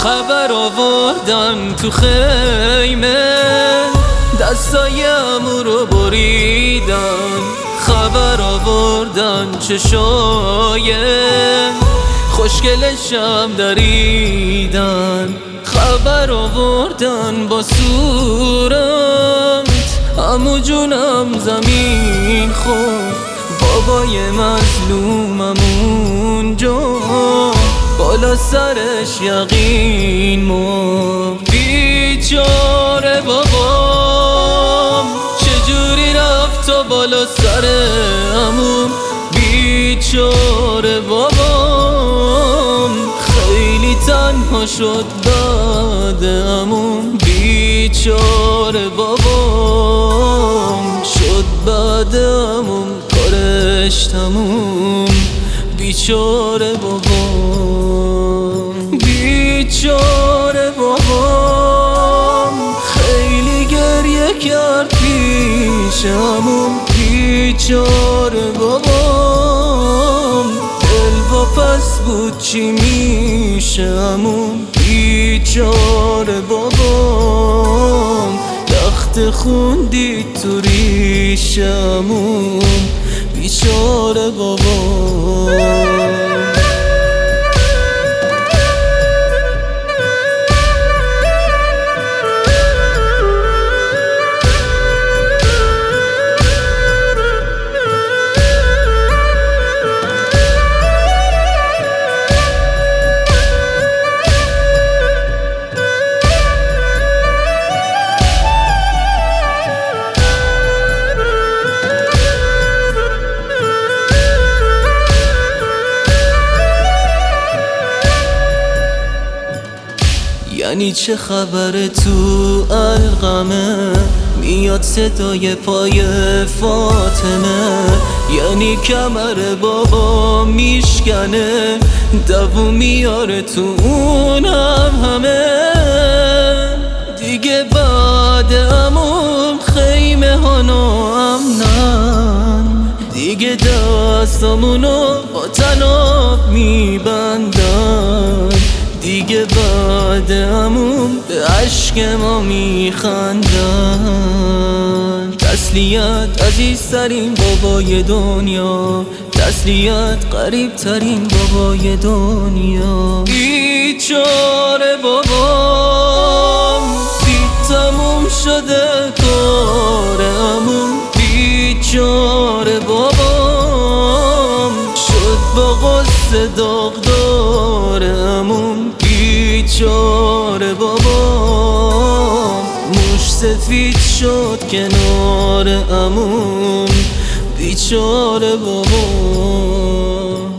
خبر آوردن تو خیمه، دستای عمو رو بریدن. خبر آوردن چشای خوشگلشم دریدن. خبر آوردن با صورت عمو جونم زمین خورد. بابای مظلومم اونجا بالا سرش یقین مرد. بیچاره بابام چجوری رفت تا بالا سر عموم. بیچاره بابام خیلی تنها شد بعد عموم. بیچاره بابام شد بعد عموم کارش تموم. بیچاره بابام، بیچاره بابام خیلی گریه کرد پیش عموم. بیچاره بابام دل واپس بود چی میشه عموم. بیچاره بابام لخت خون دید تو ریش عموم. بیچاره بابام. یعنی چه خبره تو القمه، میاد صدای پای فاطمه. یعنی کمر بابا میشکنه، دووم میاره تو اونم همه. دیگه بعد عموم خیمه ها ناامنن، دیگه دستامونو با طناب میبندن. دیگه بعد عموم به عشق ما میخندن. تسلیت عزیزترین بابای دنیا، تسلیت قریبترین بابای دنیا. بیچاره بابام دید تموم شده کار عموم. بیچاره بابام شد با غصه داغدار عموم. بیچاره بابام موش سفید شد کنار عموم. بیچاره بابام.